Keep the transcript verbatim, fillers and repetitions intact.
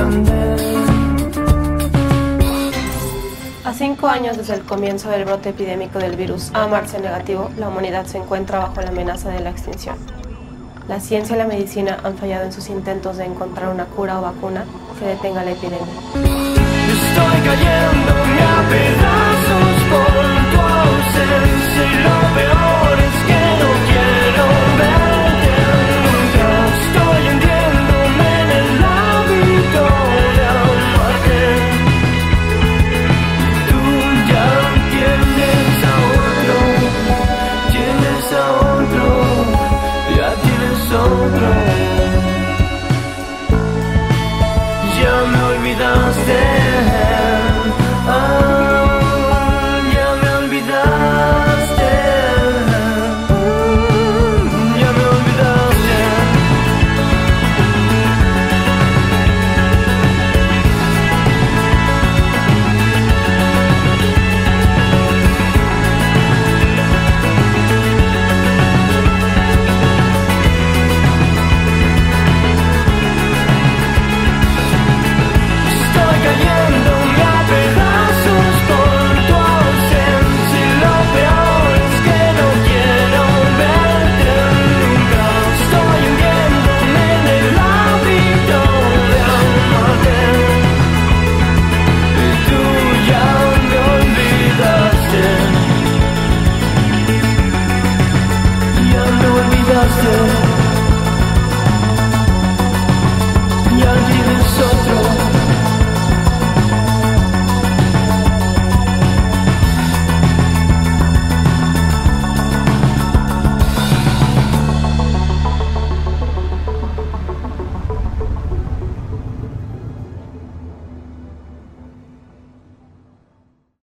grande. A cinco años desde el comienzo del brote epidémico del virus A M A R S negativo, la humanidad se encuentra bajo la amenaza de la extinción. La ciencia y la medicina han fallado en sus intentos de encontrar una cura o vacuna que detenga la epidemia. Estoy cayéndome a pedazos por tu ausencia y lo peor es que no quiero verte nunca. Estoy hundiéndome en el hábito de amarte. Tú ya tienes a otro, tienes a otro, ya tienes otro. Ya me olvidaste.